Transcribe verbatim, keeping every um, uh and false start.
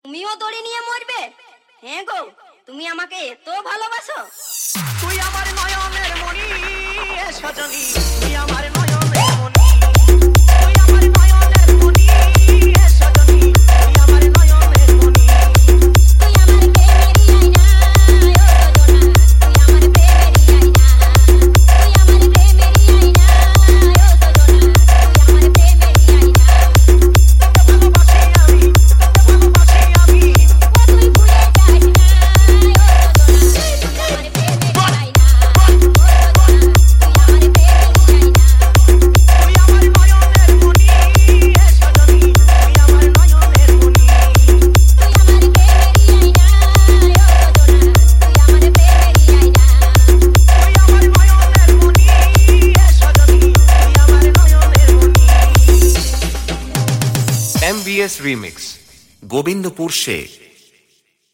তুমিও দড়ি নিয়ে মরবে? হ্যাঁ গো, তুমি আমাকে এত ভালোবাসো? তুই আমার নয়নের মণি সজনী, তুই আমার নয়নের মণি, তুই আমার নয়নের মণি সজনী, তুই আমার নয়নের মণি। তুই আমার প্রেমেরই আয়না ও সজনা, তুই আমার প্রেমেরই আয়না, তুই আমার প্রেমেরই আয়না ও সজনা, তুই আমার প্রেমেরই আয়না। তোকে ভালোবাসি আমি, তোকে ভালোবাসি আমি। ও তুই ভুলে যাস না ও সজনা, তুই আমার প্রেমেরই আয়না ও সজনা, তুই আমার প্রেমেরই আয়না। তুই আমার নয়নের মণি সজনী, তুই আমার নয়নের মণি। তুই আমার প্রেমেরই আয়না ও সজনা, তুই আমার প্রেমেরই আয়না। তুই আমার নয়নের মণি সজনী, তুই আমার নয়নের মণি। M B S remix Gobindapur Sheikh.